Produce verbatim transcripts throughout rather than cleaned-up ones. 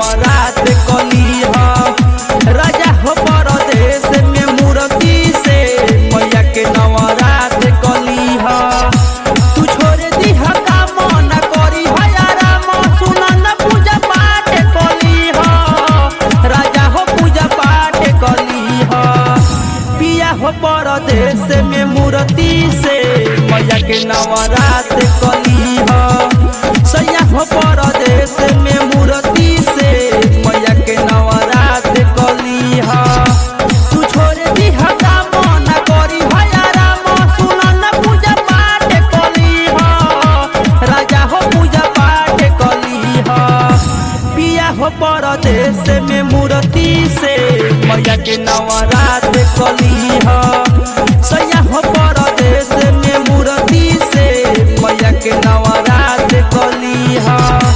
नवरात कली ह राजा हो परदेश में मूर्ति से मैया के नवरात कली ह तू छोड़ दी ह काम न करी ह राम सुनन पूजा पाठ कली ह राजा हो पूजा पाठ कली ह पिया हो परदेश में मूर्ति से मैया के नवरात कली ह सैया हो परदेश में मूर्ति से मैया के नवरात कली ह तू छोड़ दी ह काम न करी ह राम सुनन पूजा पाठ कली ह राजा हो पूजा पाठ कली ह पिया हो परदेश में मूर्ति से मैया के नवरात कली ह सैया हो परदेश में मूर्ति से मैया के नवरात कली ह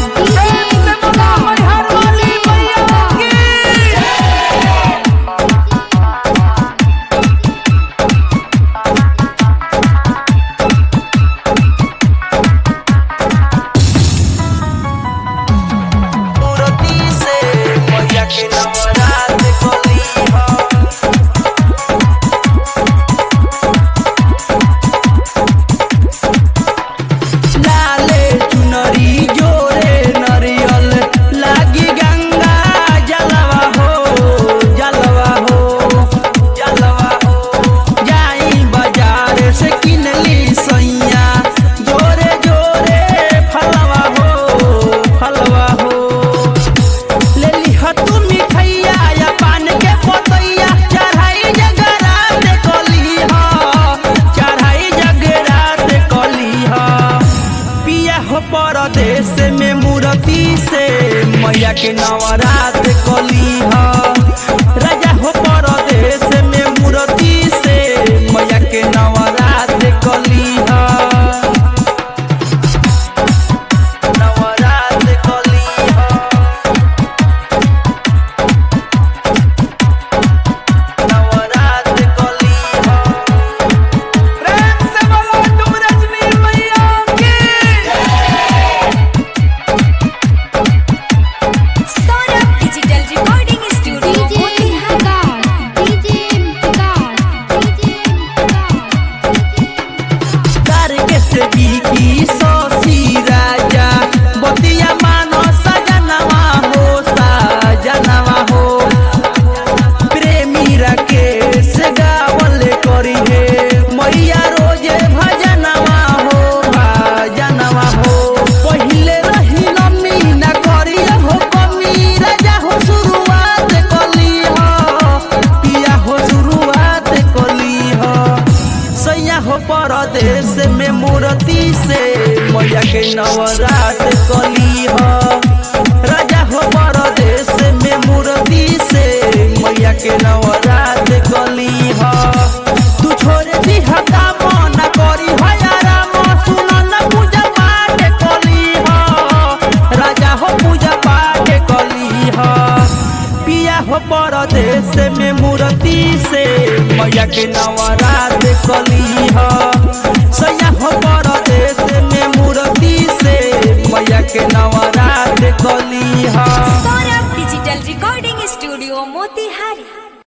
परदेश में मूर्ति से मैया के नवरात कली ह राजा हो परदेश में मूर्ति से मैया के नवरात कली ह नवरात कली ह नवरात कली ह प्रेम से बोलो तुम रजनी मैया की की सोसी राजा बतिया मानो सजनवा हो सजनवा हो प्रेमी राकेश गावल करी है मैया रोजे भजनवा हो भजनवा हो पहिले रही नमी न करी हो कमी राजा हो शुरुआत कली हो पिया हो शुरुआत कली हो सैया हो परदेश में मूर्ति से मैया के नवरात कली ह राजा हो परदेश में मूर्ति से मैया के नवरात कली ह तू छोड़ दी ह काम न करी ह राम सुनन पूजा पाठ कली ह राजा हो पूजा पाठ कली ह पिया हो परदेश में मूर्ति से मैया के नवरात कली ह